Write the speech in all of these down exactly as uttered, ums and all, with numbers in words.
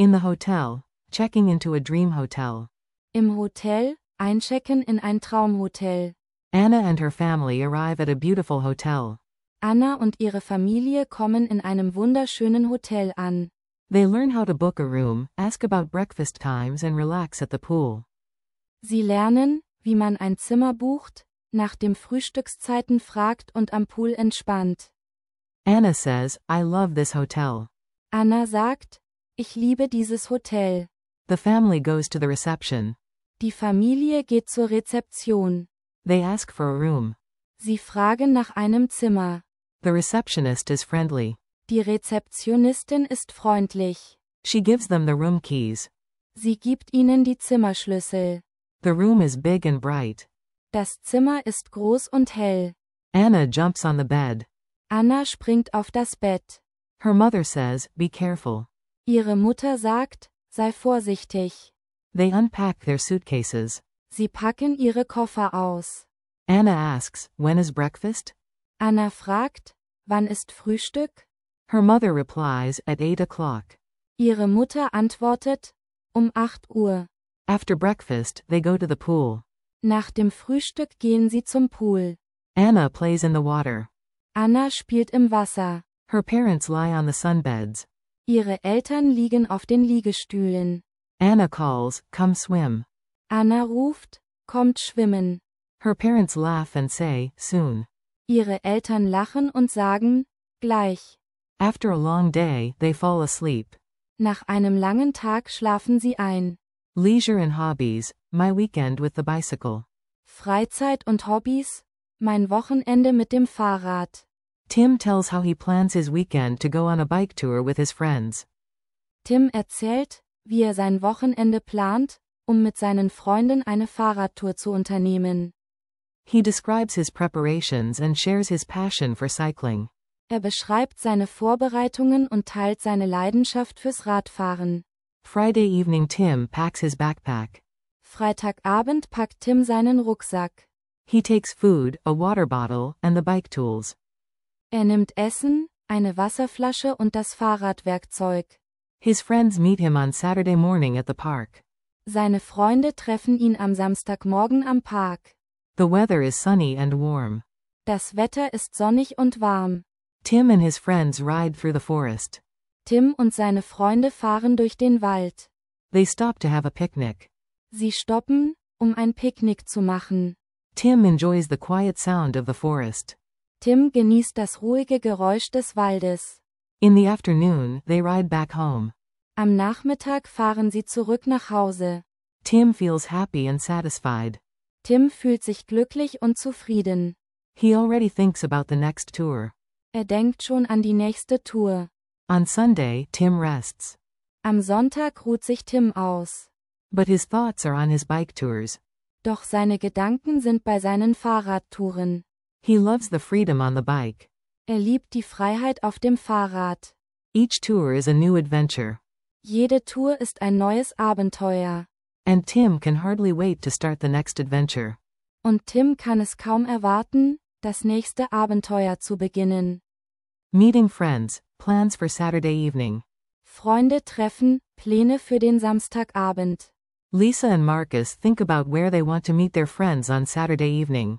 In the hotel, checking into a dream hotel. Im Hotel, einchecken in ein Traumhotel. Anna and her family arrive at a beautiful hotel. Anna und ihre Familie kommen in einem wunderschönen Hotel an. They learn how to book a room, ask about breakfast times and relax at the pool. Sie lernen, wie man ein Zimmer bucht, nach dem Frühstückszeiten fragt und am Pool entspannt. Anna says, I love this hotel. Anna sagt, ich liebe dieses Hotel. The family goes to the reception. Die Familie geht zur Rezeption. They ask for a room. Sie fragen nach einem Zimmer. The receptionist is friendly. Die Rezeptionistin ist freundlich. She gives them the room keys. Sie gibt ihnen die Zimmerschlüssel. The room is big and bright. Das Zimmer ist groß und hell. Anna jumps on the bed. Anna springt auf das Bett. Her mother says, be careful. Ihre Mutter sagt, sei vorsichtig. They unpack their suitcases. Sie packen ihre Koffer aus. Anna asks, when is breakfast? Anna fragt, wann ist Frühstück? Her mother replies, at eight o'clock. Ihre Mutter antwortet, um acht Uhr. After breakfast, they go to the pool. Nach dem Frühstück gehen sie zum Pool. Anna plays in the water. Anna spielt im Wasser. Her parents lie on the sunbeds. Ihre Eltern liegen auf den Liegestühlen. Anna calls, come swim. Anna ruft, kommt schwimmen. Her parents laugh and say, soon. Ihre Eltern lachen und sagen, gleich. After a long day, they fall asleep. Nach einem langen Tag schlafen sie ein. Leisure and hobbies, my weekend with the bicycle. Freizeit und Hobbys, mein Wochenende mit dem Fahrrad. Tim tells how he plans his weekend to go on a bike tour with his friends. Tim erzählt, wie er sein Wochenende plant, um mit seinen Freunden eine Fahrradtour zu unternehmen. He describes his preparations and shares his passion for cycling. Er beschreibt seine Vorbereitungen und teilt seine Leidenschaft fürs Radfahren. Friday evening Tim packs his backpack. Freitagabend packt Tim seinen Rucksack. He takes food, a water bottle, and the bike tools. Er nimmt Essen, eine Wasserflasche und das Fahrradwerkzeug. His friends meet him on Saturday morning at the park. Seine Freunde treffen ihn am Samstagmorgen am Park. The weather is sunny and warm. Das Wetter ist sonnig und warm. Tim and his friends ride through the forest. Tim und seine Freunde fahren durch den Wald. They stop to have a picnic. Sie stoppen, um ein Picknick zu machen. Tim enjoys the quiet sound of the forest. Tim genießt das ruhige Geräusch des Waldes. In the afternoon, they ride back home. Am Nachmittag fahren sie zurück nach Hause. Tim feels happy and satisfied. Tim fühlt sich glücklich und zufrieden. He already thinks about the next tour. Er denkt schon an die nächste Tour. On Sunday, Tim rests. Am Sonntag ruht sich Tim aus. But his thoughts are on his bike tours. Doch seine Gedanken sind bei seinen Fahrradtouren. He loves the freedom on the bike. Er liebt die Freiheit auf dem Fahrrad. Each tour is a new adventure. Jede Tour ist ein neues Abenteuer. And Tim can hardly wait to start the next adventure. Und Tim kann es kaum erwarten, das nächste Abenteuer zu beginnen. Meeting friends, plans for Saturday evening. Freunde treffen, Pläne für den Samstagabend. Lisa and Marcus think about where they want to meet their friends on Saturday evening.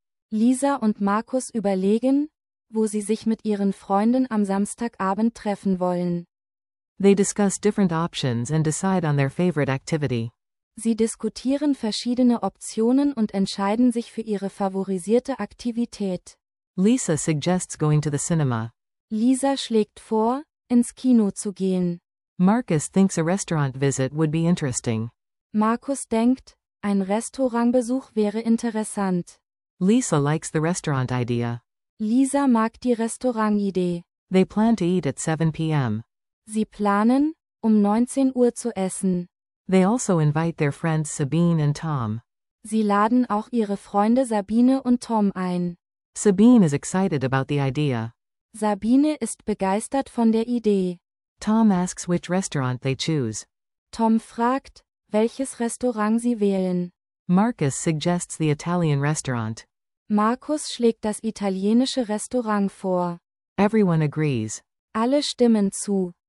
Lisa und Markus überlegen, wo sie sich mit ihren Freunden am Samstagabend treffen wollen. They discuss different options and decide on their favorite activity. Sie diskutieren verschiedene Optionen und entscheiden sich für ihre favorisierte Aktivität. Lisa suggests going to the cinema. Lisa schlägt vor, ins Kino zu gehen. Marcus thinks a restaurant visit would be interesting. Markus denkt, ein Restaurantbesuch wäre interessant. Lisa likes the restaurant idea. Lisa mag die Restaurantidee. They plan to eat at seven p m Sie planen, um neunzehn Uhr zu essen. They also invite their friends Sabine and Tom. Sie laden auch ihre Freunde Sabine und Tom ein. Sabine is excited about the idea. Sabine ist begeistert von der Idee. Tom asks which restaurant they choose. Tom fragt, welches Restaurant sie wählen. Marcus suggests the Italian restaurant. Markus schlägt das italienische Restaurant vor. Everyone agrees. Alle stimmen zu.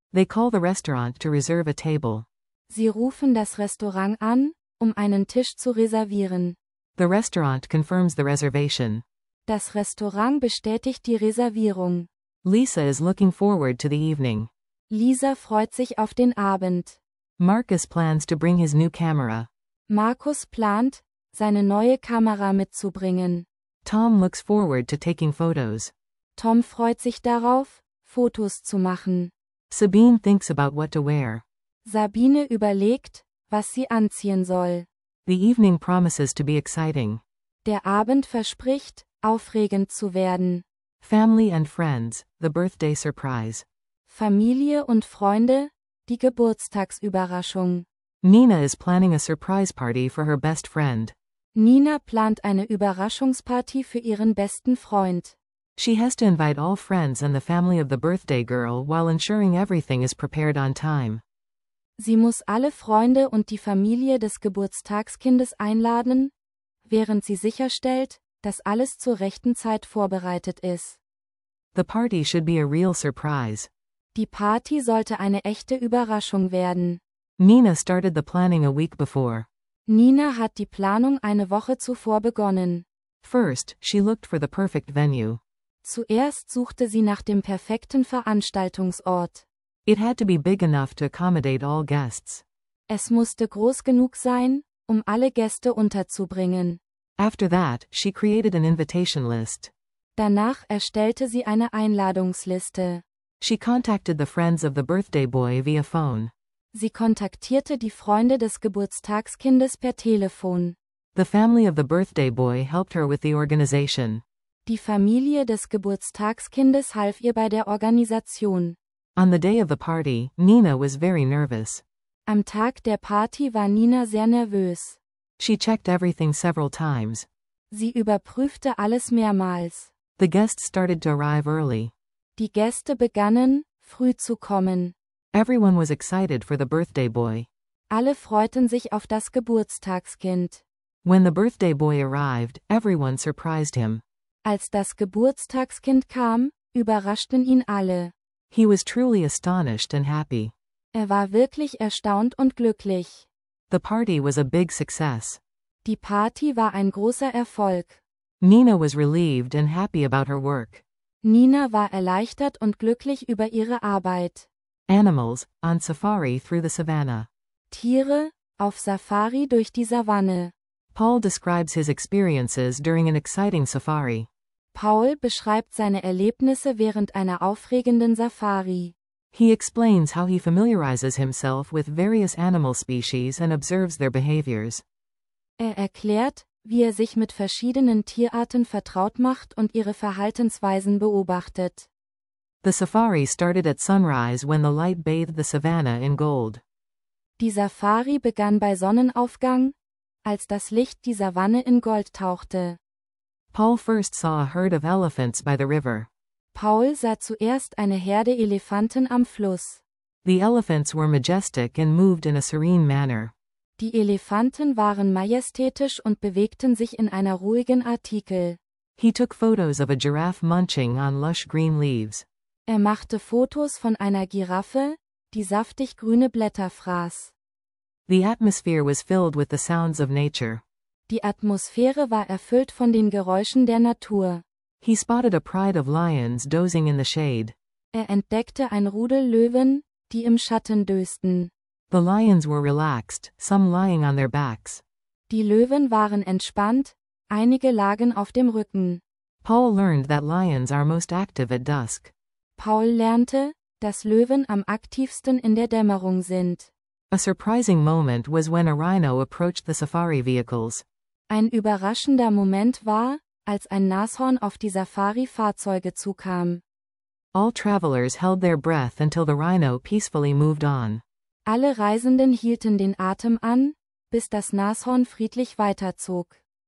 They call the restaurant to reserve a table. Sie rufen das Restaurant an, um einen Tisch zu reservieren. The restaurant confirms the reservation. Das Restaurant bestätigt die Reservierung. Lisa is looking forward to the evening. Lisa freut sich auf den Abend. Marcus plans to bring his new camera. Markus plant, seine neue Kamera mitzubringen. Tom looks forward to taking photos. Tom freut sich darauf, Fotos zu machen. Sabine thinks about what to wear. Sabine überlegt, was sie anziehen soll. The evening promises to be exciting. Der Abend verspricht, aufregend zu werden. Family and friends, the birthday surprise. Familie und Freunde, die Geburtstagsüberraschung. Nina is planning a surprise party for her best friend. Nina plant eine Überraschungsparty für ihren besten Freund. She has to invite all friends and the family of the birthday girl while ensuring everything is prepared on time. Sie muss alle Freunde und die Familie des Geburtstagskindes einladen, während sie sicherstellt, dass alles zur rechten Zeit vorbereitet ist. The party should be a real surprise. Die Party sollte eine echte Überraschung werden. Nina started the planning a week before. Nina hat die Planung eine Woche zuvor begonnen. First, she looked for the perfect venue. Zuerst suchte sie nach dem perfekten Veranstaltungsort. It had to be big enough to accommodate all guests. Es musste groß genug sein, um alle Gäste unterzubringen. After that, she created an invitation list. Danach erstellte sie eine Einladungsliste. She contacted the friends of the birthday boy via phone. Sie kontaktierte die Freunde des Geburtstagskindes per Telefon. The family of the birthday boy helped her with the organization. Die Familie des Geburtstagskindes half ihr bei der Organisation. On the day of the party, Nina was very nervous. Am Tag der Party war Nina sehr nervös. She checked everything several times. Sie überprüfte alles mehrmals. The guests started to arrive early. Die Gäste begannen, früh zu kommen. Everyone was excited for the birthday boy. Alle freuten sich auf das Geburtstagskind. When the birthday boy arrived, everyone surprised him. Als das Geburtstagskind kam, überraschten ihn alle. He was truly astonished and happy. Er war wirklich erstaunt und glücklich. The party was a big success. Die Party war ein großer Erfolg. Nina was relieved and happy about her work. Nina war erleichtert und glücklich über ihre Arbeit. Animals, on safari through the savannah. Tiere, auf Safari durch die Savanne. Paul describes his experiences during an exciting safari. Paul beschreibt seine Erlebnisse während einer aufregenden Safari. He explains how he familiarizes himself with various animal species and observes their behaviors. Er erklärt, wie er sich mit verschiedenen Tierarten vertraut macht und ihre Verhaltensweisen beobachtet. The safari started at sunrise when the light bathed the savannah in gold. Die Safari begann bei Sonnenaufgang, als das Licht die Savanne in Gold tauchte. Paul first saw a herd of elephants by the river. Paul sah zuerst eine Herde Elefanten am Fluss. The elephants were majestic and moved in a serene manner. Die Elefanten waren majestätisch und bewegten sich in einer ruhigen Artikel. He took photos of a giraffe munching on lush green leaves. Er machte Fotos von einer Giraffe, die saftig grüne Blätter fraß. The atmosphere was filled with the sounds of nature. Die Atmosphäre war erfüllt von den Geräuschen der Natur. He spotted a pride of lions dozing in the shade. Er entdeckte ein Rudel Löwen, die im Schatten dösten. The lions were relaxed, some lying on their backs. Die Löwen waren entspannt, einige lagen auf dem Rücken. Paul learned that lions are most active at dusk. Paul lernte, dass Löwen am aktivsten in der Dämmerung sind. A surprising moment was when a rhino approached the safari vehicles. Ein überraschender Moment war, als ein Nashorn auf die Safari-Fahrzeuge zukam. All travelers held their breath until the rhino peacefully moved on. Alle Reisenden hielten den Atem an, bis das Nashorn friedlich weiterzog.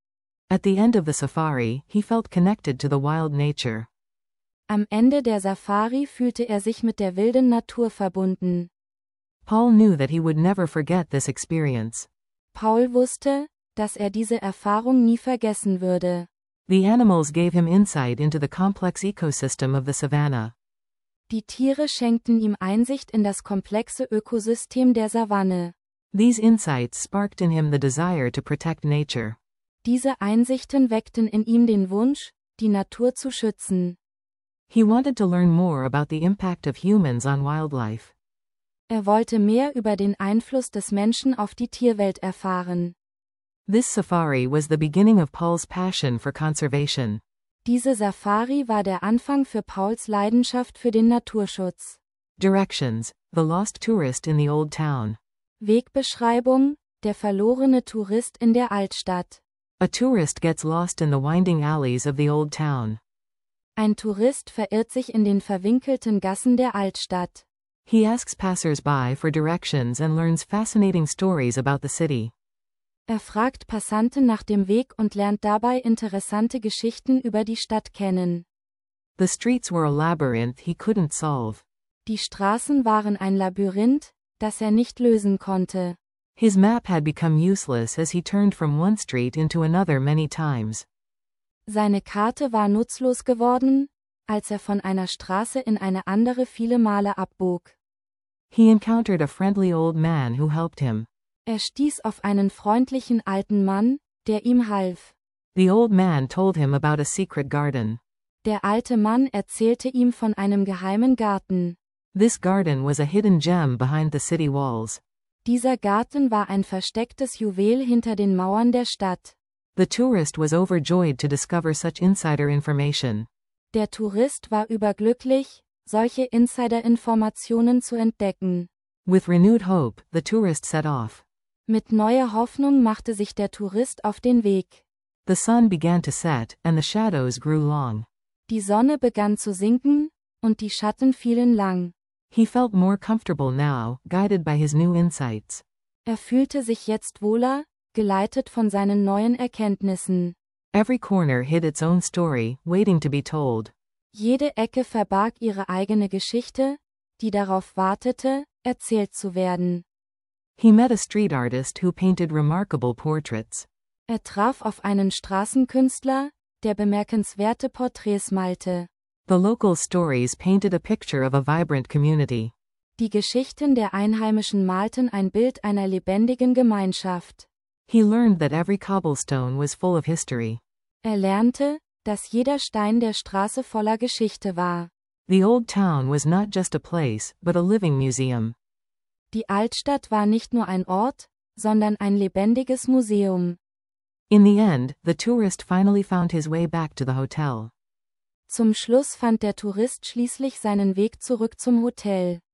At the end of the safari, he felt connected to the wild nature. Am Ende der Safari fühlte er sich mit der wilden Natur verbunden. Paul knew that he would never forget this experience. Paul wusste, dass er diese Erfahrung nie vergessen würde. The animals gave him insight into the complex ecosystem of the savannah. Die Tiere schenkten ihm Einsicht in das komplexe Ökosystem der Savanne. These insights sparked in him the desire to protect nature. Diese Einsichten weckten in ihm den Wunsch, die Natur zu schützen. He wanted to learn more about the impact of humans on wildlife. Er wollte mehr über den Einfluss des Menschen auf die Tierwelt erfahren. This safari was the beginning of Paul's passion for conservation. Diese Safari war der Anfang für Pauls Leidenschaft für den Naturschutz. Directions: The lost tourist in the old town. Wegbeschreibung: Der verlorene Tourist in der Altstadt. A tourist gets lost in the winding alleys of the old town. Ein Tourist verirrt sich in den verwinkelten Gassen der Altstadt. He asks passers-by for directions and learns fascinating stories about the city. Er fragt Passanten nach dem Weg und lernt dabei interessante Geschichten über die Stadt kennen. The streets were a labyrinth he couldn't solve. Die Straßen waren ein Labyrinth, das er nicht lösen konnte. His map had become useless as he turned from one street into another many times. Seine Karte war nutzlos geworden, als er von einer Straße in eine andere viele Male abbog. He encountered a friendly old man who helped him. Er stieß auf einen freundlichen alten Mann, der ihm half. The old man told him about a secret garden. Der alte Mann erzählte ihm von einem geheimen Garten. This garden was a hidden gem behind the city walls. Dieser Garten war ein verstecktes Juwel hinter den Mauern der Stadt. The tourist was overjoyed to discover such insider information. Der Tourist war überglücklich, solche Insider-Informationen zu entdecken. With renewed hope, the tourist set off. Mit neuer Hoffnung machte sich der Tourist auf den Weg. The sun began to set, and the shadows grew long. Die Sonne begann zu sinken, und die Schatten fielen lang. He felt more comfortable now, guided by his new insights. Er fühlte sich jetzt wohler, geleitet von seinen neuen Erkenntnissen. Every corner hid its own story, waiting to be told. Jede Ecke verbarg ihre eigene Geschichte, die darauf wartete, erzählt zu werden. He met a street artist who painted remarkable portraits. Er traf auf einen Straßenkünstler, der bemerkenswerte Porträts malte. The local stories painted a picture of a vibrant community. Die Geschichten der Einheimischen malten ein Bild einer lebendigen Gemeinschaft. He learned that every cobblestone was full of history. Er lernte, dass jeder Stein der Straße voller Geschichte war. The old town was not just a place, but a living museum. Die Altstadt war nicht nur ein Ort, sondern ein lebendiges Museum. In the end, the tourist finally found his way back to the hotel. Zum Schluss fand der Tourist schließlich seinen Weg zurück zum Hotel.